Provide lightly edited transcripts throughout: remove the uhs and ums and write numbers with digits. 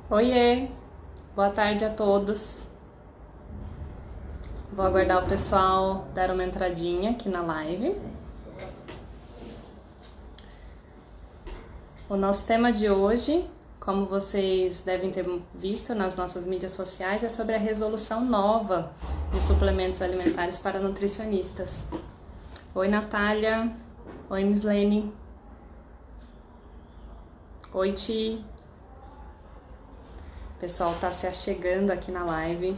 Oiê, boa tarde a todos. Vou aguardar o pessoal dar uma entradinha aqui na live. O nosso tema de hoje, como vocês devem ter visto nas nossas mídias sociais, é sobre a resolução nova de suplementos alimentares para nutricionistas. Oi, Natália. Oi, Mislene. Oi, Ti. O pessoal tá se achegando aqui na live.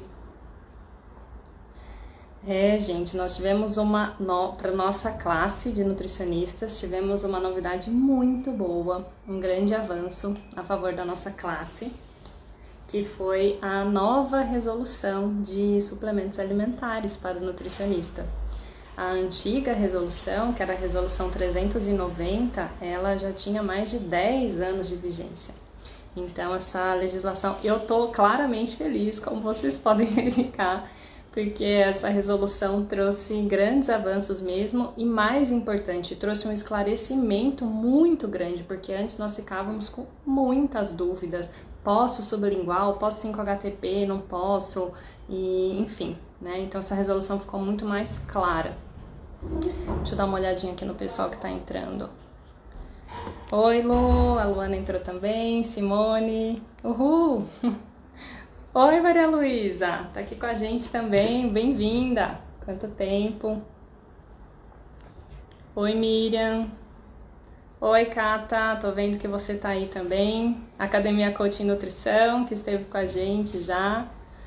Gente, nós tivemos para nossa classe de nutricionistas, tivemos uma novidade muito boa, um grande avanço a favor da nossa classe, que foi a nova resolução de suplementos alimentares para o nutricionista. A antiga resolução, que era a resolução 390, ela já tinha mais de 10 anos de vigência. Então, essa legislação, eu estou claramente feliz, como vocês podem verificar, porque essa resolução trouxe grandes avanços mesmo e, mais importante, trouxe um esclarecimento muito grande, porque antes nós ficávamos com muitas dúvidas. Posso sublingual? Posso 5-HTP? Não posso? E, enfim, né? Então, essa resolução ficou muito mais clara. Deixa eu dar uma olhadinha aqui no pessoal que está entrando. Oi, Lu, a Luana entrou também, Simone, uhul! Oi, Maria Luísa, tá aqui com a gente também, bem-vinda! Quanto tempo! Oi, Miriam! Oi, Cata, tô vendo que você tá aí também. Academia Coaching Nutrição, que esteve com a gente já.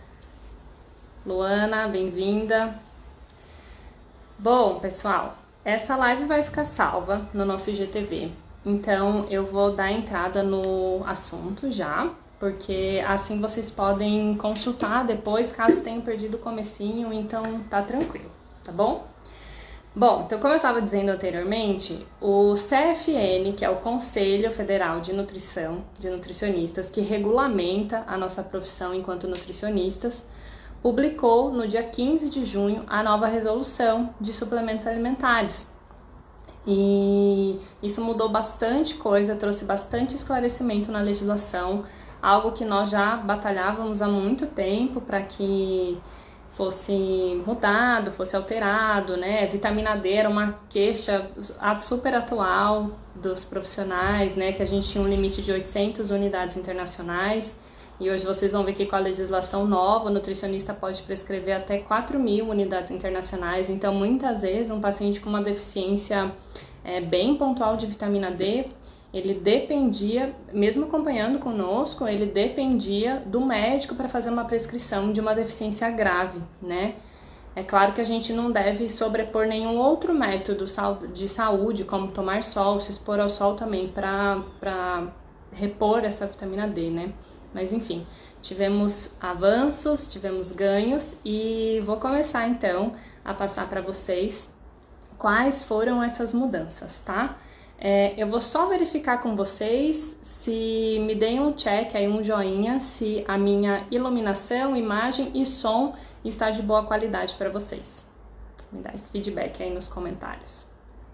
Luana, bem-vinda! Bom, pessoal, essa live vai ficar salva no nosso IGTV. Então, eu vou dar entrada no assunto já, porque assim vocês podem consultar depois, caso tenham perdido o comecinho, então tá tranquilo, tá bom? Bom, então como eu estava dizendo anteriormente, o CFN, que é o Conselho Federal de Nutrição, de Nutricionistas, que regulamenta a nossa profissão enquanto nutricionistas, publicou no dia 15 de junho a nova resolução de suplementos alimentares. E isso mudou bastante coisa, trouxe bastante esclarecimento na legislação, algo que nós já batalhávamos há muito tempo para que fosse mudado, fosse alterado, né? Vitamina D era uma queixa super atual dos profissionais, né? Que a gente tinha um limite de 800 unidades internacionais. E hoje vocês vão ver que com a legislação nova, o nutricionista pode prescrever até 4.000 unidades internacionais. Então, muitas vezes, um paciente com uma deficiência bem pontual de vitamina D, ele dependia, mesmo acompanhando conosco, ele dependia do médico para fazer uma prescrição de uma deficiência grave, né? É claro que a gente não deve sobrepor nenhum outro método de saúde, como tomar sol, se expor ao sol também, para repor essa vitamina D, né? Mas enfim, tivemos avanços, tivemos ganhos e vou começar então a passar para vocês quais foram essas mudanças, tá? Eu vou só verificar com vocês se me deem um check, aí um joinha, se a minha iluminação, imagem e som está de boa qualidade para vocês. Me dá esse feedback aí nos comentários.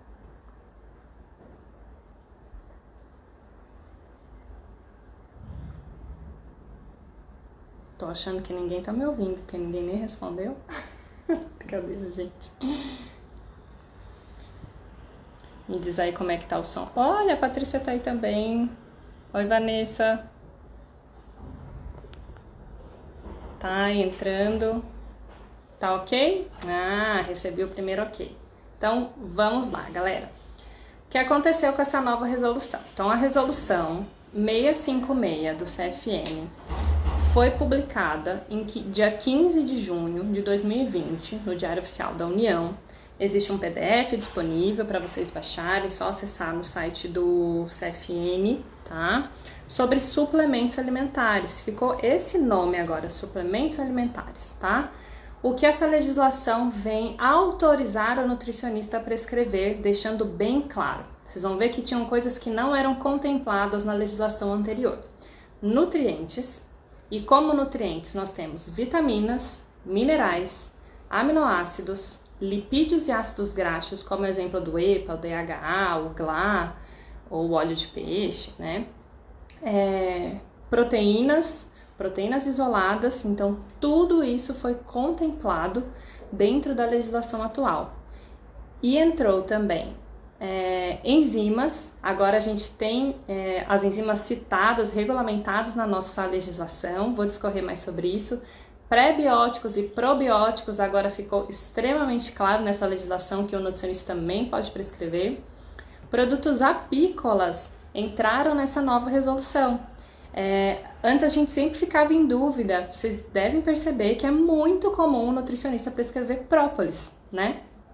Tô achando que ninguém tá me ouvindo, porque ninguém nem respondeu. Brincadeira, gente. Me diz aí como é que tá o som. Olha, a Patrícia tá aí também. Oi, Vanessa. Tá entrando. Tá ok? Ah, recebi o primeiro ok. Então, vamos lá, galera. O que aconteceu com essa nova resolução? Então, a resolução 656 do CFN foi publicada em dia 15 de junho de 2020 no Diário Oficial da União. Existe um PDF disponível para vocês baixarem, só acessar no site do CFN, tá? Sobre suplementos alimentares. Ficou esse nome agora, suplementos alimentares, tá? O que essa legislação vem autorizar o nutricionista a prescrever, deixando bem claro. Vocês vão ver que tinham coisas que não eram contempladas na legislação anterior. Nutrientes. E como nutrientes nós temos vitaminas, minerais, aminoácidos, lipídios e ácidos graxos, como exemplo do EPA, o DHA, o GLA, ou o óleo de peixe, né? proteínas isoladas, então tudo isso foi contemplado dentro da legislação atual. E entrou também enzimas, agora a gente tem as enzimas citadas, regulamentadas na nossa legislação, vou discorrer mais sobre isso. Pré-bióticos e probióticos, agora ficou extremamente claro nessa legislação que o nutricionista também pode prescrever. Produtos apícolas entraram nessa nova resolução. Antes a gente sempre ficava em dúvida, vocês devem perceber que é muito comum o nutricionista prescrever própolis, né?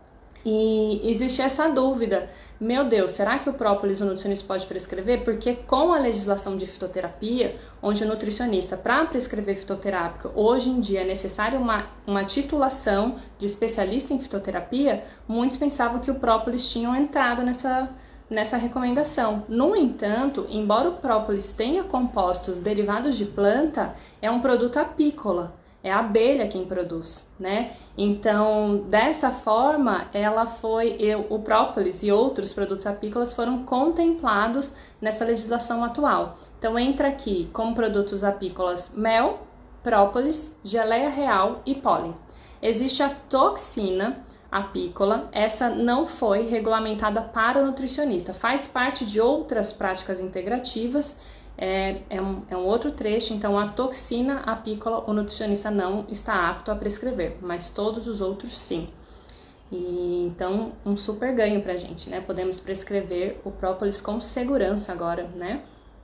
E existe essa dúvida, meu Deus, será que o própolis o nutricionista pode prescrever? Porque com a legislação de fitoterapia, onde o nutricionista, para prescrever fitoterápico, hoje em dia é necessário uma titulação de especialista em fitoterapia, muitos pensavam que o própolis tinha entrado nessa recomendação. No entanto, embora o própolis tenha compostos derivados de planta, é um produto apícola. É a abelha quem produz, né? Então, dessa forma, o própolis e outros produtos apícolas foram contemplados nessa legislação atual. Então, entra aqui como produtos apícolas mel, própolis, geleia real e pólen. Existe a toxina apícola, essa não foi regulamentada para o nutricionista, faz parte de outras práticas integrativas. É um outro trecho, então a toxina apícola o nutricionista não está apto a prescrever, mas todos os outros sim. E então um super ganho pra gente, né? Podemos prescrever o própolis com segurança agora, né?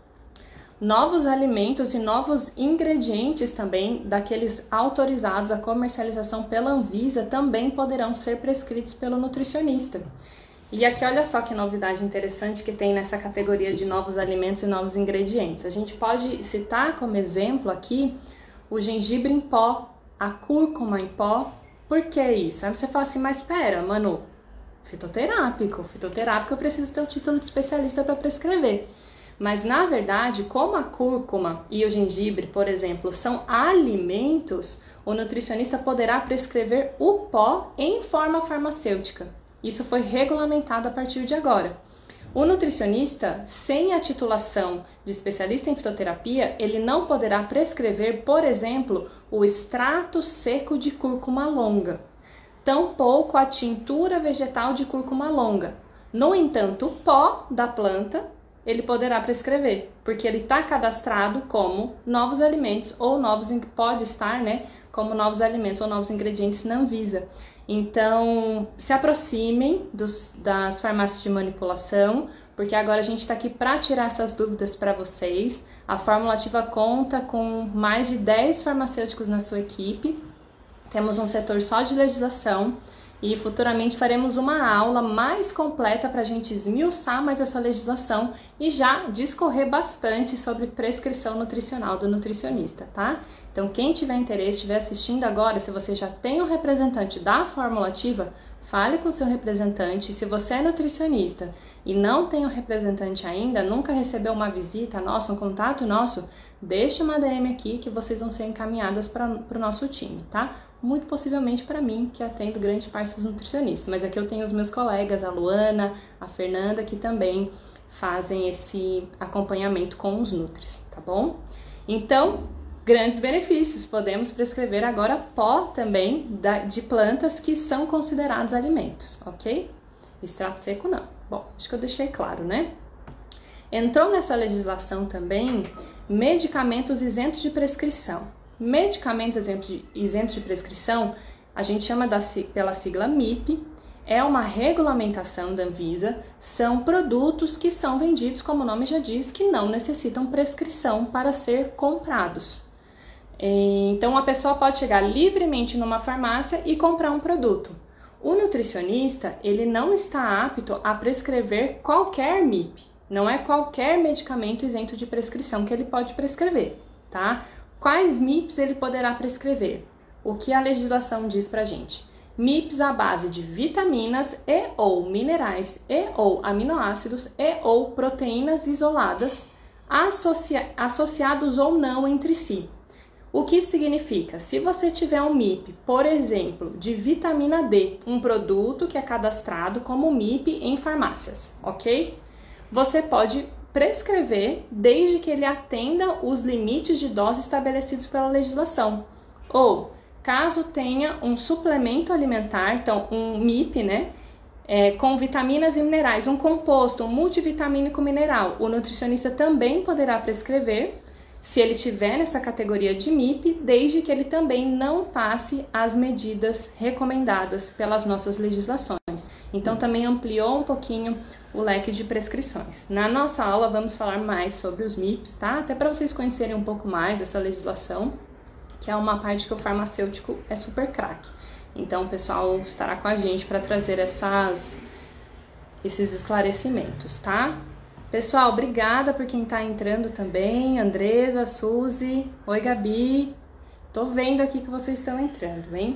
Novos alimentos e novos ingredientes também, daqueles autorizados à comercialização pela Anvisa, também poderão ser prescritos pelo nutricionista. E aqui olha só que novidade interessante que tem nessa categoria de novos alimentos e novos ingredientes. A gente pode citar como exemplo aqui o gengibre em pó, a cúrcuma em pó. Por que isso? Aí você fala assim, mas espera, Manu, fitoterápico eu preciso ter o título de especialista para prescrever. Mas na verdade, como a cúrcuma e o gengibre, por exemplo, são alimentos, o nutricionista poderá prescrever o pó em forma farmacêutica. Isso foi regulamentado a partir de agora. O nutricionista, sem a titulação de especialista em fitoterapia, ele não poderá prescrever, por exemplo, o extrato seco de cúrcuma longa, tampouco a tintura vegetal de cúrcuma longa. No entanto, o pó da planta ele poderá prescrever, porque ele está cadastrado como novos alimentos ou pode estar, né, como novos alimentos ou novos ingredientes na Anvisa. Então, se aproximem das farmácias de manipulação, porque agora a gente está aqui para tirar essas dúvidas para vocês. A Fórmula Ativa conta com mais de 10 farmacêuticos na sua equipe. Temos um setor só de legislação e futuramente faremos uma aula mais completa para a gente esmiuçar mais essa legislação e já discorrer bastante sobre prescrição nutricional do nutricionista, tá? Então, quem tiver interesse, estiver assistindo agora, se você já tem um representante da Fórmula Ativa, fale com o seu representante. Se você é nutricionista e não tem um representante ainda, nunca recebeu uma visita nossa, um contato nosso, deixe uma DM aqui que vocês vão ser encaminhadas para o nosso time, tá? Muito possivelmente para mim, que atendo grande parte dos nutricionistas. Mas aqui eu tenho os meus colegas, a Luana, a Fernanda, que também fazem esse acompanhamento com os nutris, tá bom? Então, grandes benefícios. Podemos prescrever agora pó também de plantas que são considerados alimentos, ok? Extrato seco não. Bom, acho que eu deixei claro, né? Entrou nessa legislação também medicamentos isentos de prescrição. Medicamentos isentos de prescrição, a gente chama pela sigla MIP, é uma regulamentação da Anvisa, são produtos que são vendidos, como o nome já diz, que não necessitam prescrição para ser comprados. Então, a pessoa pode chegar livremente numa farmácia e comprar um produto. O nutricionista, ele não está apto a prescrever qualquer MIP, não é qualquer medicamento isento de prescrição que ele pode prescrever, tá? Quais MIPs ele poderá prescrever? O que a legislação diz pra gente? MIPs à base de vitaminas e ou minerais e ou aminoácidos e ou proteínas isoladas associados ou não entre si. O que isso significa? Se você tiver um MIP, por exemplo, de vitamina D, um produto que é cadastrado como MIP em farmácias, ok? Você pode prescrever desde que ele atenda os limites de dose estabelecidos pela legislação. Ou, caso tenha um suplemento alimentar, então um MIP, né, com vitaminas e minerais, um composto, um multivitamínico mineral, o nutricionista também poderá prescrever, se ele tiver nessa categoria de MIP, desde que ele também não passe as medidas recomendadas pelas nossas legislações. Então também ampliou um pouquinho o leque de prescrições. Na nossa aula vamos falar mais sobre os MIPs, tá? Até para vocês conhecerem um pouco mais dessa legislação, que é uma parte que o farmacêutico é super craque. Então o pessoal estará com a gente para trazer esses esclarecimentos, tá? Pessoal, obrigada por quem tá entrando também. Andresa, Suzy, oi Gabi. Tô vendo aqui que vocês estão entrando, hein?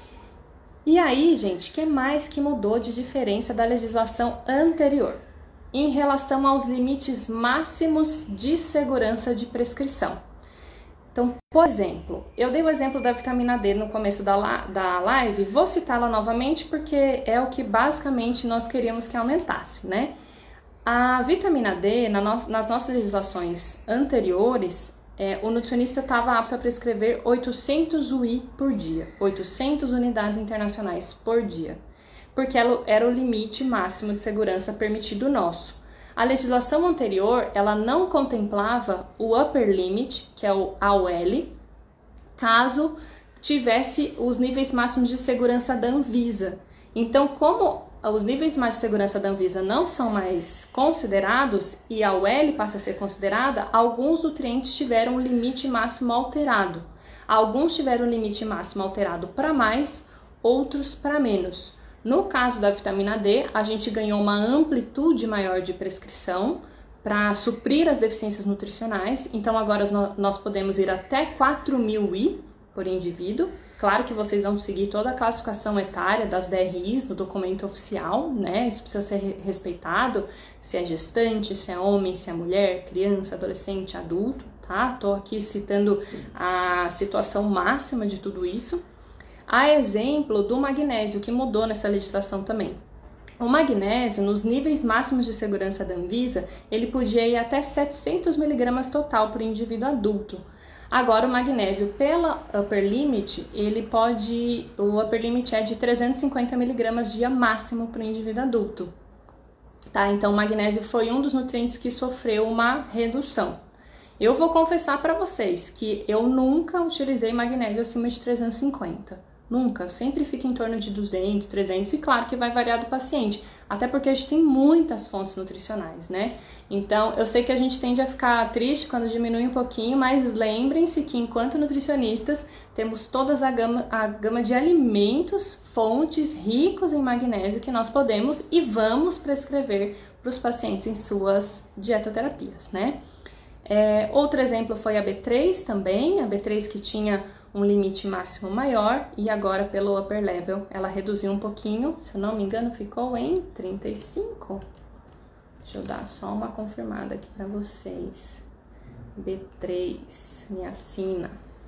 E aí, gente, o que mais que mudou de diferença da legislação anterior? Em relação aos limites máximos de segurança de prescrição. Então, por exemplo, eu dei o exemplo da vitamina D no começo da live, vou citá-la novamente porque é o que basicamente nós queríamos que aumentasse, né? A vitamina D, nas nossas legislações anteriores, o nutricionista estava apto a prescrever 800 UI por dia, 800 unidades internacionais por dia, porque era o limite máximo de segurança permitido nosso. A legislação anterior, ela não contemplava o upper limit, que é o AUL, caso tivesse os níveis máximos de segurança da Anvisa. Então, como os níveis máximos de segurança da Anvisa não são mais considerados e a UL passa a ser considerada, alguns nutrientes tiveram o limite máximo alterado. Alguns tiveram o limite máximo alterado para mais, outros para menos. No caso da vitamina D, a gente ganhou uma amplitude maior de prescrição para suprir as deficiências nutricionais. Então agora nós podemos ir até 4.000 I por indivíduo. Claro que vocês vão seguir toda a classificação etária das DRIs no documento oficial, né? Isso precisa ser respeitado, se é gestante, se é homem, se é mulher, criança, adolescente, adulto, tá? Tô aqui citando a situação máxima de tudo isso. Há exemplo do magnésio, que mudou nessa legislação também. O magnésio, nos níveis máximos de segurança da Anvisa, ele podia ir até 700 mg total por indivíduo adulto. Agora, o magnésio, pela upper limit, o upper limit é de 350 mg dia máximo para o indivíduo adulto. Tá? Então, o magnésio foi um dos nutrientes que sofreu uma redução. Eu vou confessar para vocês que eu nunca utilizei magnésio acima de 350. Nunca, sempre fica em torno de 200, 300 e claro que vai variar do paciente, até porque a gente tem muitas fontes nutricionais, né? Então, eu sei que a gente tende a ficar triste quando diminui um pouquinho, mas lembrem-se que enquanto nutricionistas temos toda a gama de alimentos, fontes ricos em magnésio que nós podemos e vamos prescrever para os pacientes em suas dietoterapias, né? Outro exemplo foi a B3 também, a B3 que tinha um limite máximo maior e agora pelo upper level ela reduziu um pouquinho, se eu não me engano ficou em 35. Deixa eu dar só uma confirmada aqui para vocês. B3, niacina.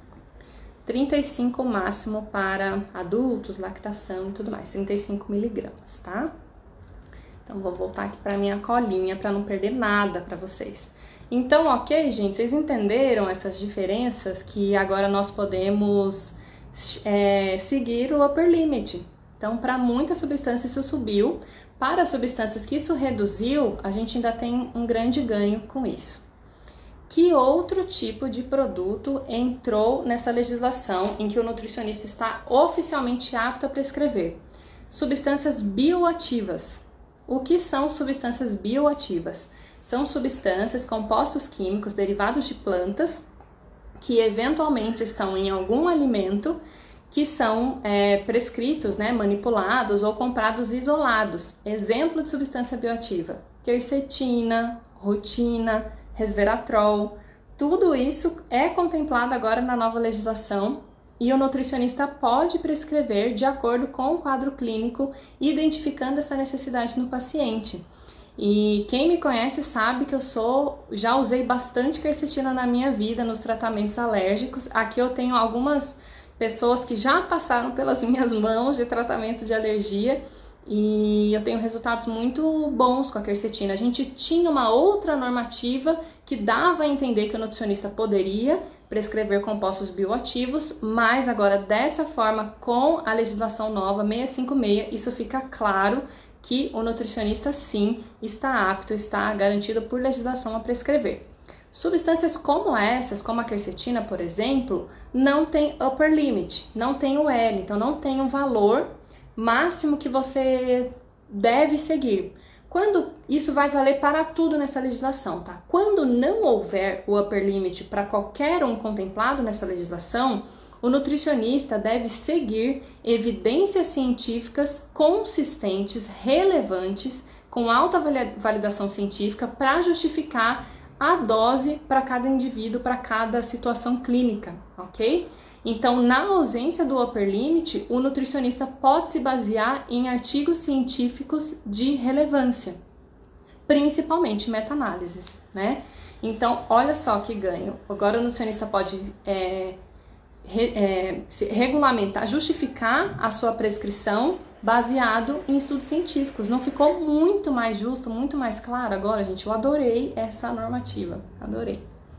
35 máximo para adultos, lactação e tudo mais, 35 mg, tá? Então vou voltar aqui para minha colinha para não perder nada para vocês. Então, ok, gente, vocês entenderam essas diferenças que agora nós podemos seguir o upper limit. Então, para muitas substâncias isso subiu, para as substâncias que isso reduziu, a gente ainda tem um grande ganho com isso. Que outro tipo de produto entrou nessa legislação em que o nutricionista está oficialmente apto a prescrever? Substâncias bioativas. O que são substâncias bioativas? São substâncias, compostos químicos derivados de plantas que eventualmente estão em algum alimento que são prescritos, né, manipulados ou comprados isolados. Exemplo de substância bioativa: quercetina, rutina, resveratrol. Tudo isso é contemplado agora na nova legislação e o nutricionista pode prescrever de acordo com o quadro clínico, identificando essa necessidade no paciente. E quem me conhece sabe que já usei bastante quercetina na minha vida nos tratamentos alérgicos. Aqui eu tenho algumas pessoas que já passaram pelas minhas mãos de tratamento de alergia E eu tenho resultados muito bons com a quercetina. A gente tinha uma outra normativa que dava a entender que o nutricionista poderia prescrever compostos bioativos, mas agora dessa forma, com a legislação nova 656, isso fica claro que o nutricionista sim está apto, está garantido por legislação a prescrever. Substâncias como essas, como a quercetina, por exemplo, não tem upper limit, não tem o L, então não tem um valor máximo que você deve seguir. Quando isso vai valer para tudo nessa legislação, tá? Quando não houver o upper limit para qualquer um contemplado nessa legislação, o nutricionista deve seguir evidências científicas consistentes, relevantes, com alta validação científica para justificar a dose para cada indivíduo, para cada situação clínica, ok? Então, na ausência do upper limit, o nutricionista pode se basear em artigos científicos de relevância, principalmente meta-análises, né? Então, olha só que ganho. Agora o nutricionista pode se regulamentar, justificar a sua prescrição baseado em estudos científicos. Não ficou muito mais justo, muito mais claro agora, gente? Eu adorei essa normativa, adorei.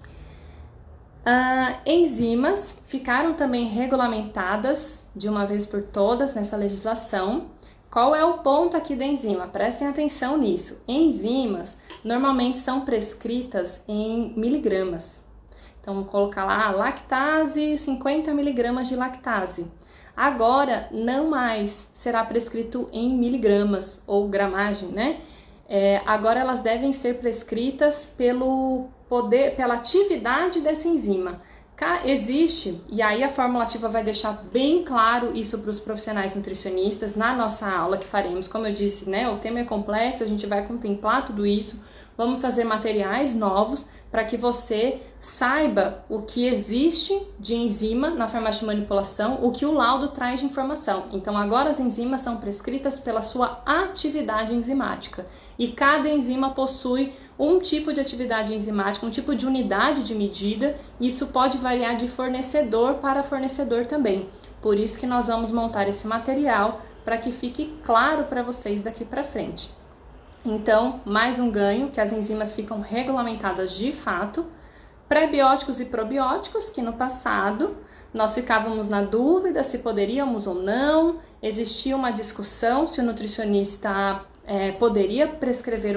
Enzimas ficaram também regulamentadas de uma vez por todas nessa legislação. Qual é o ponto aqui da enzima? Prestem atenção nisso. Enzimas normalmente são prescritas em miligramas. Então, vou colocar lá lactase, 50 miligramas de lactase. Agora, não mais será prescrito em miligramas ou gramagem, né? Agora elas devem ser prescritas pela atividade dessa enzima. Existe, e aí a fórmula ativa vai deixar bem claro isso para os profissionais nutricionistas na nossa aula que faremos. Como eu disse, né, o tema é complexo, a gente vai contemplar tudo isso. Vamos fazer materiais novos para que você saiba o que existe de enzima na farmácia de manipulação, o que o laudo traz de informação. Então, agora as enzimas são prescritas pela sua atividade enzimática. E cada enzima possui um tipo de atividade enzimática, um tipo de unidade de medida. Isso pode variar de fornecedor para fornecedor também. Por isso que nós vamos montar esse material para que fique claro para vocês daqui para frente. Então, mais um ganho, que as enzimas ficam regulamentadas de fato. Pré-bióticos e probióticos, que no passado nós ficávamos na dúvida se poderíamos ou não, existia uma discussão se o nutricionista poderia prescrever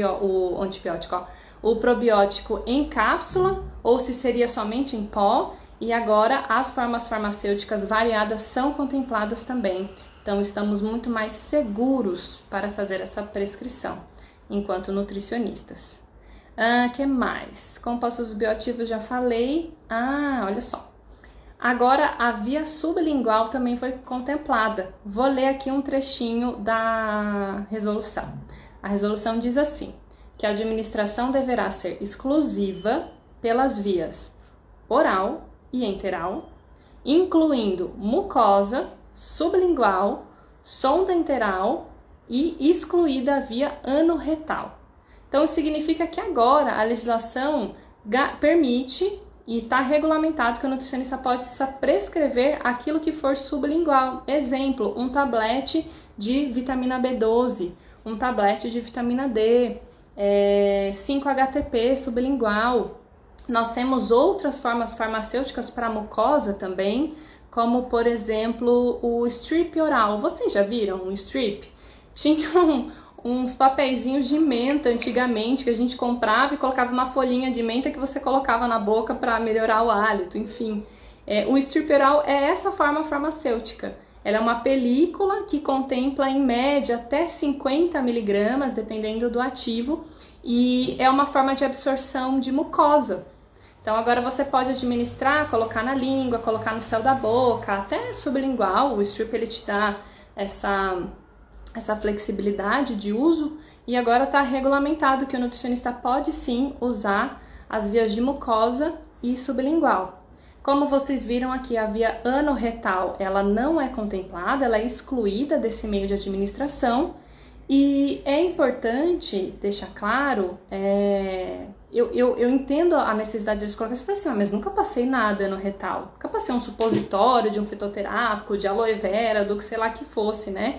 o probiótico em cápsula ou se seria somente em pó, e agora as formas farmacêuticas variadas são contempladas também. Então, estamos muito mais seguros para fazer essa prescrição, enquanto nutricionistas. Que mais? Compostos bioativos, já falei. Olha só. Agora, a via sublingual também foi contemplada. Vou ler aqui um trechinho da resolução. A resolução diz assim, que a administração deverá ser exclusiva pelas vias oral e enteral, incluindo mucosa, sublingual, sonda enteral e excluída a via anorretal. Então, isso significa que agora a legislação permite e está regulamentado que o nutricionista pode prescrever aquilo que for sublingual. Exemplo, um tablete de vitamina B12, um tablete de vitamina D, 5-HTP sublingual. Nós temos outras formas farmacêuticas para mucosa também, como, por exemplo, o strip oral. Vocês já viram um strip? Tinham uns papeizinhos de menta antigamente que a gente comprava e colocava uma folhinha de menta que você colocava na boca para melhorar o hálito, enfim. O strip oral é essa forma farmacêutica. Ela é uma película que contempla, em média, até 50 miligramas, dependendo do ativo, e é uma forma de absorção de mucosa. Então, agora você pode administrar, colocar na língua, colocar no céu da boca, até sublingual. O strip, ele te dá essa flexibilidade de uso, e agora está regulamentado que o nutricionista pode sim usar as vias de mucosa e sublingual. Como vocês viram aqui, a via anorretal, ela não é contemplada, ela é excluída desse meio de administração, e é importante deixar claro, eu entendo a necessidade de eles colocarem assim, mas nunca passei nada anorretal, nunca passei um supositório de um fitoterápico, de aloe vera, do que sei lá que fosse, né?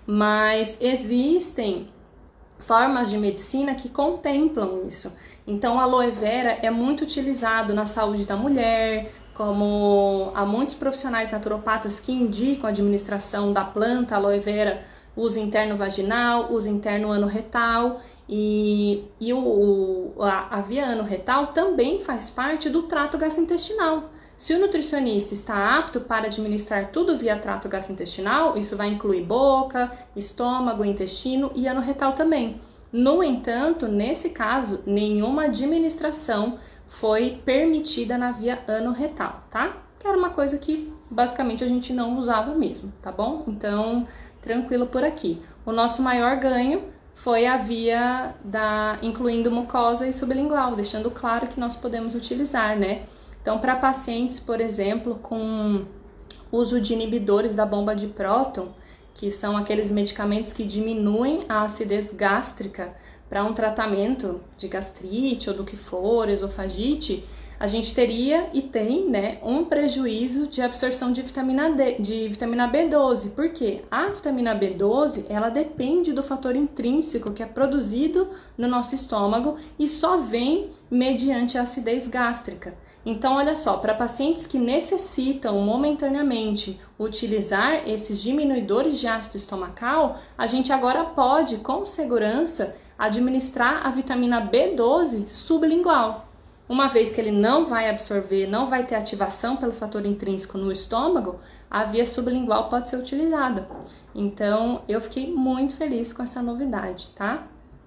mas existem formas de medicina que contemplam isso. Então, a aloe vera é muito utilizado na saúde da mulher, como há muitos profissionais naturopatas que indicam a administração da planta aloe vera, uso interno vaginal, uso interno anorretal, e a via anorretal também faz parte do trato gastrointestinal. Se o nutricionista está apto para administrar tudo via trato gastrointestinal, isso vai incluir boca, estômago, intestino e anorretal também. No entanto, nesse caso, nenhuma administração foi permitida na via anorretal, tá? Que era uma coisa que basicamente a gente não usava mesmo, tá bom? Então, tranquilo por aqui. O nosso maior ganho foi a via incluindo mucosa e sublingual, deixando claro que nós podemos utilizar, né? Então, para pacientes, por exemplo, com uso de inibidores da bomba de próton, que são aqueles medicamentos que diminuem a acidez gástrica para um tratamento de gastrite ou do que for, esofagite, a gente teria e tem, né, um prejuízo de absorção de vitamina B12. Por quê? A vitamina B12, ela depende do fator intrínseco que é produzido no nosso estômago e só vem mediante a acidez gástrica. Então, olha só, para pacientes que necessitam momentaneamente utilizar esses diminuidores de ácido estomacal, a gente agora pode, com segurança, administrar a vitamina B12 sublingual. Uma vez que ele não vai absorver, não vai ter ativação pelo fator intrínseco no estômago, a via sublingual pode ser utilizada. Então, eu fiquei muito feliz com essa novidade, tá?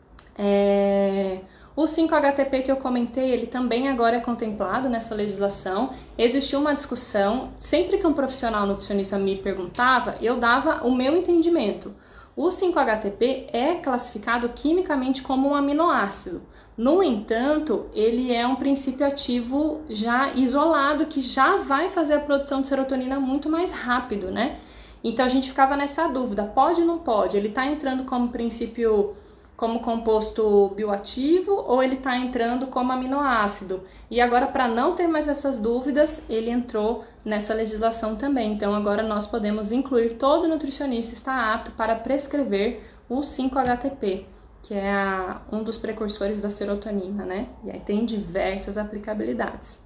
O 5-HTP que eu comentei, ele também agora é contemplado nessa legislação. Existiu uma discussão, sempre que um profissional nutricionista me perguntava, eu dava o meu entendimento. O 5-HTP é classificado quimicamente como um aminoácido. No entanto, ele é um princípio ativo já isolado, que já vai fazer a produção de serotonina muito mais rápido, né? Então a gente ficava nessa dúvida, pode ou não pode? Ele está entrando como princípio, como composto bioativo, ou ele está entrando como aminoácido? E agora, para não ter mais essas dúvidas, ele entrou nessa legislação também. Então agora nós podemos incluir, todo nutricionista está apto para prescrever o 5-HTP, que é um dos precursores da serotonina, né? E aí tem diversas aplicabilidades.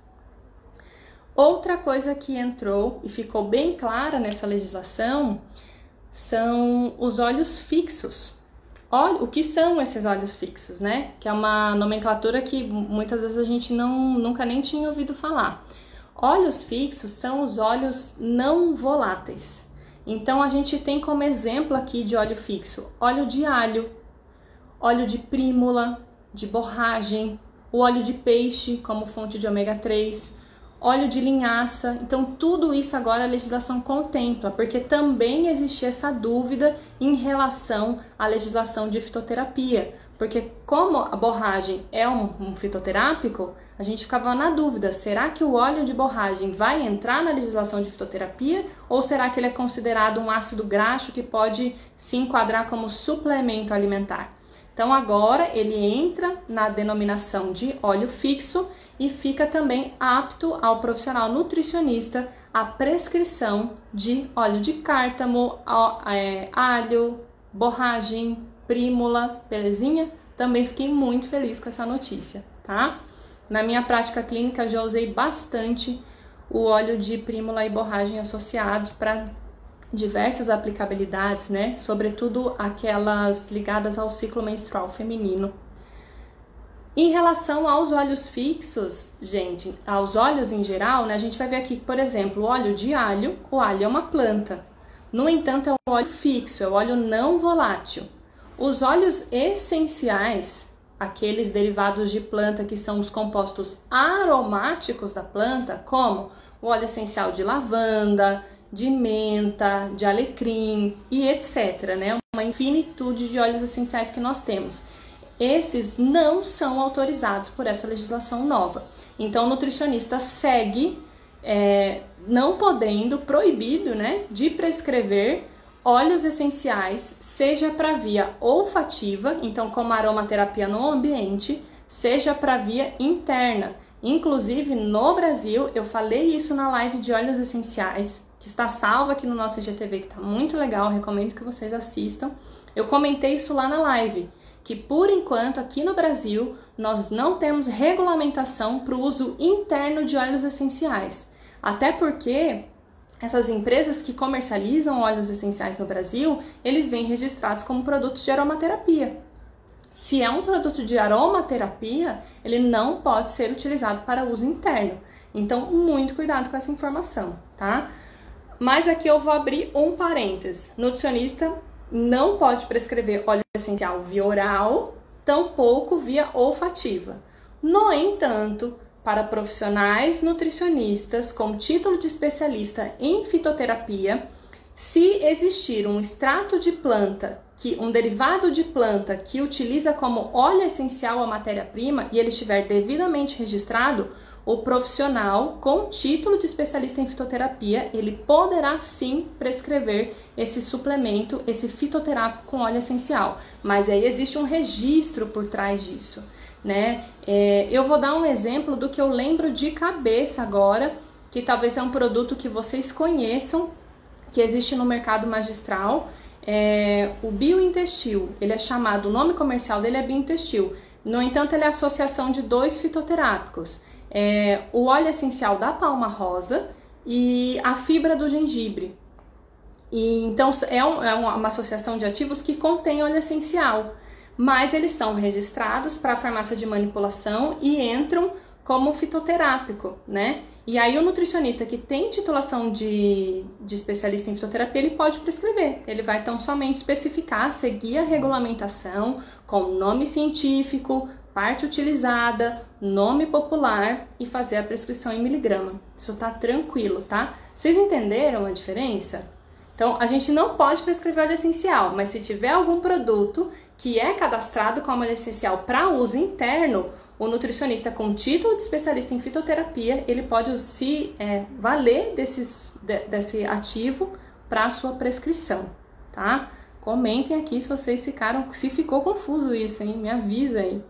Outra coisa que entrou e ficou bem clara nessa legislação são os olhos fixos. O que são esses olhos fixos, né? Que é uma nomenclatura que muitas vezes a gente nunca nem tinha ouvido falar. Olhos fixos são os olhos não voláteis. Então a gente tem como exemplo aqui de óleo fixo, óleo de alho, óleo de prímula, de borragem, o óleo de peixe como fonte de ômega 3, óleo de linhaça. Então tudo isso agora a legislação contempla, porque também existia essa dúvida em relação à legislação de fitoterapia, porque como a borragem é um fitoterápico, a gente ficava na dúvida, será que o óleo de borragem vai entrar na legislação de fitoterapia ou será que ele é considerado um ácido graxo que pode se enquadrar como suplemento alimentar? Então agora ele entra na denominação de óleo fixo e fica também apto ao profissional nutricionista a prescrição de óleo de cártamo, alho, borragem, prímula, belezinha? Também fiquei muito feliz com essa notícia, tá? Na minha prática clínica eu já usei bastante o óleo de prímula e borragem associados para diversas aplicabilidades, né? Sobretudo aquelas ligadas ao ciclo menstrual feminino. Em relação aos óleos fixos, gente, aos óleos em geral, né? A gente vai ver aqui, por exemplo, o óleo de alho. O alho é uma planta. No entanto, é um óleo fixo, é o óleo não volátil. Os óleos essenciais, aqueles derivados de planta que são os compostos aromáticos da planta, como o óleo essencial de lavanda, de menta, de alecrim e etc, né? Uma infinitude de óleos essenciais que nós temos. Esses não são autorizados por essa legislação nova. Então, o nutricionista segue não podendo, proibido, né, de prescrever óleos essenciais, seja para via olfativa, então como aromaterapia no ambiente, seja para via interna. Inclusive, no Brasil, eu falei isso na live de óleos essenciais, que está salva aqui no nosso IGTV, que está muito legal, recomendo que vocês assistam. Eu comentei isso lá na live, que por enquanto aqui no Brasil nós não temos regulamentação para o uso interno de óleos essenciais. Até porque essas empresas que comercializam óleos essenciais no Brasil, eles vêm registrados como produtos de aromaterapia. Se é um produto de aromaterapia, ele não pode ser utilizado para uso interno. Então, muito cuidado com essa informação, tá? Mas aqui eu vou abrir um parênteses. Nutricionista não pode prescrever óleo essencial via oral, tampouco via olfativa. No entanto, para profissionais nutricionistas com título de especialista em fitoterapia, se existir um extrato de planta, um derivado de planta que utiliza como óleo essencial a matéria-prima e ele estiver devidamente registrado, o profissional com título de especialista em fitoterapia, ele poderá sim prescrever esse suplemento, esse fitoterápico com óleo essencial. Mas aí existe um registro por trás disso, né? Eu vou dar um exemplo do que eu lembro de cabeça agora, que talvez é um produto que vocês conheçam, que existe no mercado magistral, o Biointestil. Ele é chamado, o nome comercial dele é Biointestil. No entanto, ele é a associação de 2 fitoterápicos. O óleo essencial da palma rosa e a fibra do gengibre. E, então, é uma associação de ativos que contém óleo essencial, mas eles são registrados para a farmácia de manipulação e entram como fitoterápico, né? E aí o nutricionista que tem titulação de especialista em fitoterapia, ele pode prescrever. Ele vai então somente especificar, seguir a regulamentação com nome científico, parte utilizada, nome popular e fazer a prescrição em miligrama. Isso tá tranquilo, tá? Vocês entenderam a diferença? Então, a gente não pode prescrever óleo essencial, mas se tiver algum produto que é cadastrado como óleo essencial para uso interno, o nutricionista com título de especialista em fitoterapia, ele pode se valer desse ativo para a sua prescrição, tá? Comentem aqui se ficou confuso isso, hein? Me avisa aí.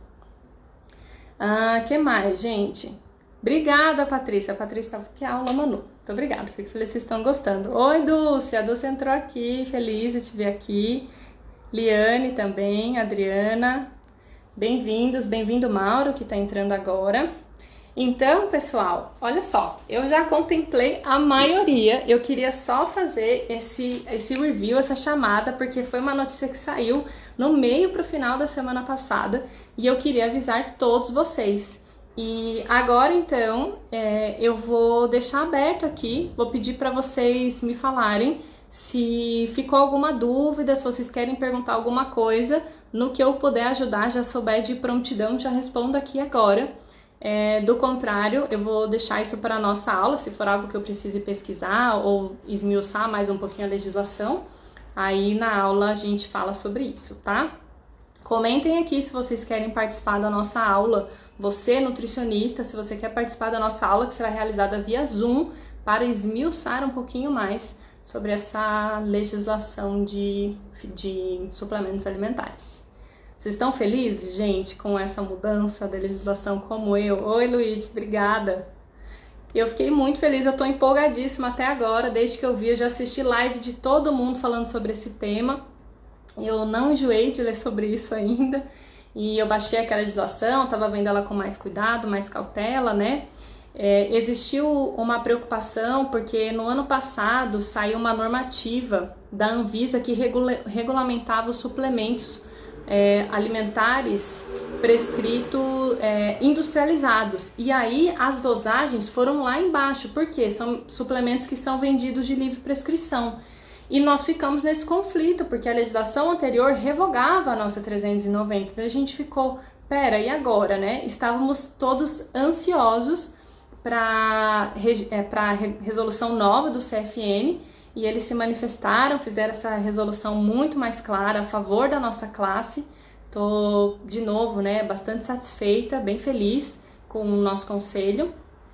Que mais, gente? Obrigada, Patrícia. A Patrícia estava que aula, Manu. Muito obrigada. Fico feliz que vocês estão gostando. Oi, Dulce. A Dulce entrou aqui. Feliz de te ver aqui. Liane também. Adriana. Bem-vindos. Bem-vindo, Mauro, que está entrando agora. Então, pessoal, olha só. Eu já contemplei a maioria. Eu queria só fazer esse review, essa chamada, porque foi uma notícia que saiu no meio para o final da semana passada. E eu queria avisar todos vocês. E agora, então, eu vou deixar aberto aqui, vou pedir para vocês me falarem se ficou alguma dúvida, se vocês querem perguntar alguma coisa, no que eu puder ajudar, já souber de prontidão, já respondo aqui agora. Do contrário, eu vou deixar isso para a nossa aula, se for algo que eu precise pesquisar ou esmiuçar mais um pouquinho a legislação, aí na aula a gente fala sobre isso, tá? Comentem aqui se vocês querem participar da nossa aula. Você, nutricionista, se você quer participar da nossa aula, que será realizada via Zoom, para esmiuçar um pouquinho mais sobre essa legislação de suplementos alimentares. Vocês estão felizes, gente, com essa mudança da legislação como eu? Oi, Luiz, obrigada. Eu fiquei muito feliz, eu estou empolgadíssima até agora, desde que eu vi, eu já assisti live de todo mundo falando sobre esse tema. Eu não enjoei de ler sobre isso ainda. E eu baixei aquela legislação, estava vendo ela com mais cuidado, mais cautela, né? Existiu uma preocupação porque no ano passado saiu uma normativa da Anvisa que regulamentava os suplementos alimentares prescritos industrializados. E aí as dosagens foram lá embaixo, porque são suplementos que são vendidos de livre prescrição. E nós ficamos nesse conflito, porque a legislação anterior revogava a nossa 390. Então a gente ficou, pera, e agora, né? Estávamos todos ansiosos para a resolução nova do CFN, e eles se manifestaram, fizeram essa resolução muito mais clara a favor da nossa classe. Tô, de novo, né, bastante satisfeita, bem feliz com o nosso conselho.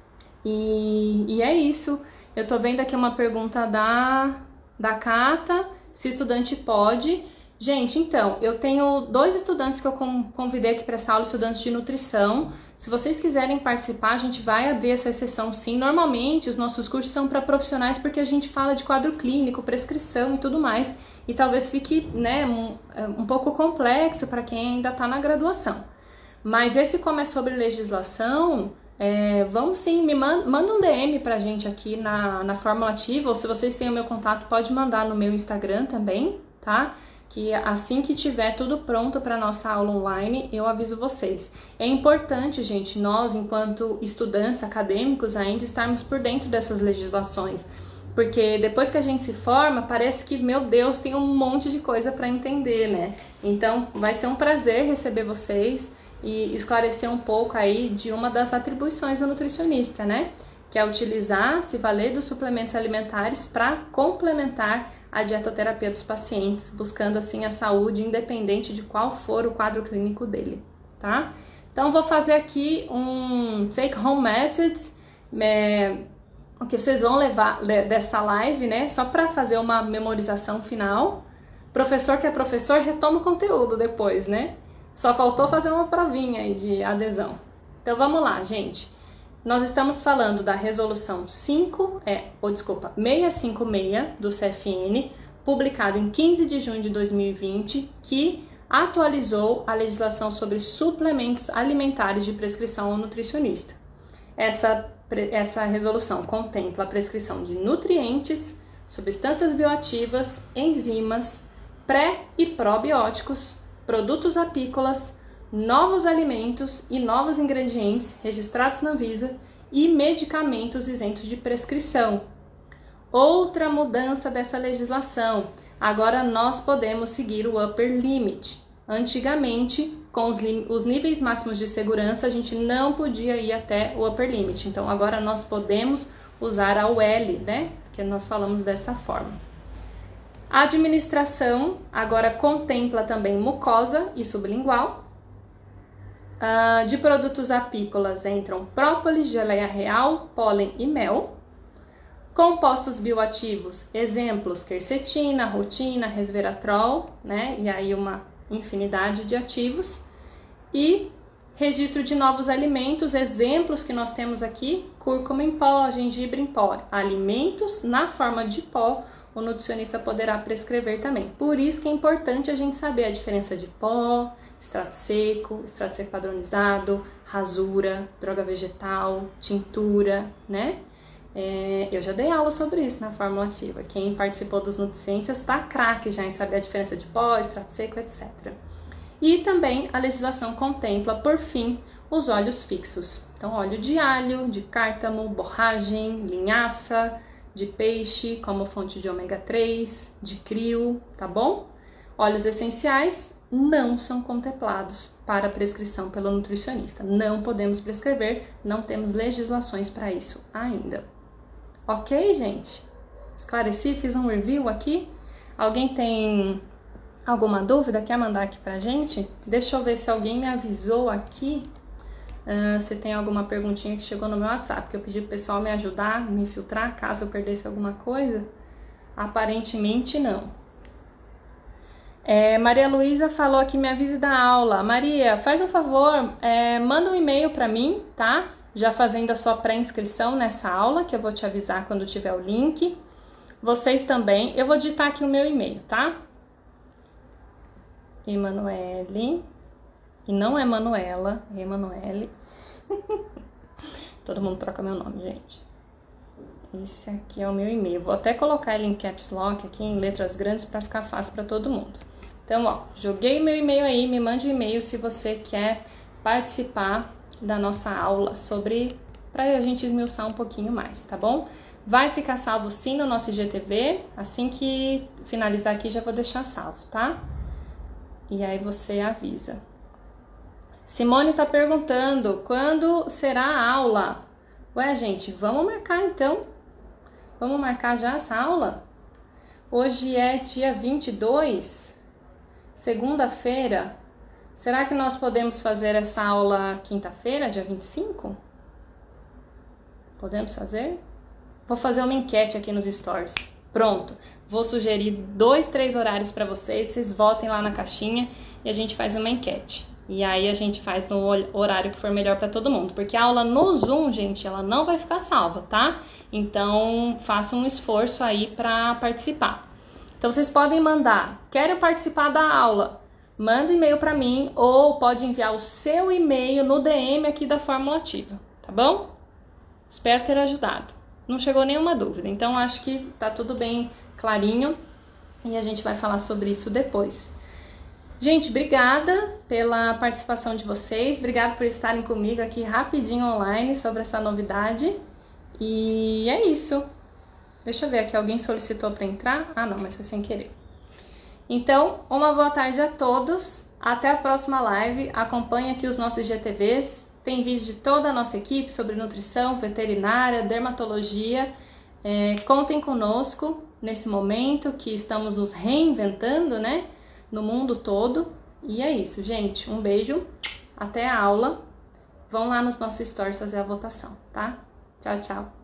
E é isso. Eu tô vendo aqui uma pergunta da Cata, se estudante pode Gente, então, eu tenho 2 estudantes que eu convidei aqui para essa aula, estudantes de nutrição. Se vocês quiserem participar, a gente vai abrir essa sessão sim. Normalmente, os nossos cursos são para profissionais porque a gente fala de quadro clínico, prescrição e tudo mais. E talvez fique, né, um pouco complexo para quem ainda está na graduação. Mas esse como é sobre legislação, vamos sim, manda um DM pra gente aqui na Fórmula Ativa, ou se vocês têm o meu contato, pode mandar no meu Instagram também, tá? Que assim que tiver tudo pronto para nossa aula online, eu aviso vocês. É importante, gente, nós, enquanto estudantes acadêmicos, ainda estarmos por dentro dessas legislações. Porque depois que a gente se forma, parece que, meu Deus, tem um monte de coisa para entender, né? Então, vai ser um prazer receber vocês e esclarecer um pouco aí de uma das atribuições do nutricionista, né? Que é utilizar, se valer dos suplementos alimentares para complementar a dietoterapia dos pacientes, buscando assim a saúde independente de qual for o quadro clínico dele, tá? Então, vou fazer aqui um take home message, o que vocês vão levar dessa live, né? Só para fazer uma memorização final. Professor que é professor retoma o conteúdo depois, né? Só faltou fazer uma provinha aí de adesão. Então vamos lá, gente. Nós estamos falando da resolução 656 do CFN, publicada em 15 de junho de 2020, que atualizou a legislação sobre suplementos alimentares de prescrição ao nutricionista. Essa resolução contempla a prescrição de nutrientes, substâncias bioativas, enzimas, pré e probióticos, produtos apícolas, novos alimentos e novos ingredientes registrados na Anvisa e medicamentos isentos de prescrição. Outra mudança dessa legislação, agora nós podemos seguir o upper limit. Antigamente, com os níveis máximos de segurança, a gente não podia ir até o upper limit. Então, agora nós podemos usar a UL, né? Que nós falamos dessa forma. A administração agora contempla também mucosa e sublingual. De produtos apícolas entram própolis, geleia real, pólen e mel. Compostos bioativos, exemplos, quercetina, rutina, resveratrol, né? E aí uma infinidade de ativos. E registro de novos alimentos, exemplos que nós temos aqui, cúrcuma em pó, gengibre em pó. Alimentos na forma de pó, o nutricionista poderá prescrever também. Por isso que é importante a gente saber a diferença de pó, extrato seco padronizado, rasura, droga vegetal, tintura, né? Eu já dei aula sobre isso na Fórmula Ativa. Quem participou dos Nutriciências está craque já em saber a diferença de pó, extrato seco, etc. E também a legislação contempla, por fim, os óleos fixos. Então, óleo de alho, de cártamo, borragem, linhaça, de peixe, como fonte de ômega 3, de krill, tá bom? Óleos essenciais não são contemplados para prescrição pelo nutricionista. Não podemos prescrever, não temos legislações para isso ainda. Ok, gente? Esclareci, fiz um review aqui. Alguém tem alguma dúvida? Quer mandar aqui pra gente? Deixa eu ver se alguém me avisou aqui. Se tem alguma perguntinha que chegou no meu WhatsApp, que eu pedi pro pessoal me ajudar, me filtrar, caso eu perdesse alguma coisa. Aparentemente não. Maria Luísa falou aqui, me avise da aula. Maria, faz um favor, manda um e-mail para mim, tá? Já fazendo a sua pré-inscrição nessa aula, que eu vou te avisar quando tiver o link. Vocês também, eu vou digitar aqui o meu e-mail, tá? Emanuele, e não é Manuela, é Emanuele. Todo mundo troca meu nome, gente. Esse aqui é o meu e-mail. Vou até colocar ele em caps lock aqui, em letras grandes, para ficar fácil para todo mundo. Então, ó, joguei meu e-mail aí, me mande um e-mail se você quer participar da nossa aula para a gente esmiuçar um pouquinho mais, tá bom? Vai ficar salvo sim no nosso IGTV, assim que finalizar aqui já vou deixar salvo, tá? E aí você avisa. Simone tá perguntando, quando será a aula? Ué, gente, vamos marcar então? Vamos marcar já essa aula? Hoje é dia 22, segunda-feira. Será que nós podemos fazer essa aula quinta-feira, dia 25? Podemos fazer? Vou fazer uma enquete aqui nos stories. Pronto, vou sugerir 2, 3 horários para vocês votem lá na caixinha e a gente faz uma enquete. E aí a gente faz no horário que for melhor para todo mundo, porque a aula no Zoom, gente, ela não vai ficar salva, tá? Então, façam um esforço aí para participar. Então, vocês podem mandar, quero participar da aula, manda um e-mail para mim ou pode enviar o seu e-mail no DM aqui da Fórmula Ativa, tá bom? Espero ter ajudado. Não chegou nenhuma dúvida, então acho que tá tudo bem clarinho e a gente vai falar sobre isso depois. Gente, obrigada pela participação de vocês, obrigada por estarem comigo aqui rapidinho online sobre essa novidade e é isso. Deixa eu ver aqui, alguém solicitou para entrar? Ah não, mas foi sem querer. Então, uma boa tarde a todos, até a próxima live, acompanhe aqui os nossos GTVs. Tem vídeo de toda a nossa equipe sobre nutrição, veterinária, dermatologia. Contem conosco nesse momento que estamos nos reinventando, né? No mundo todo. E é isso, gente. Um beijo. Até a aula. Vão lá nos nossos stories fazer a votação, tá? Tchau, tchau.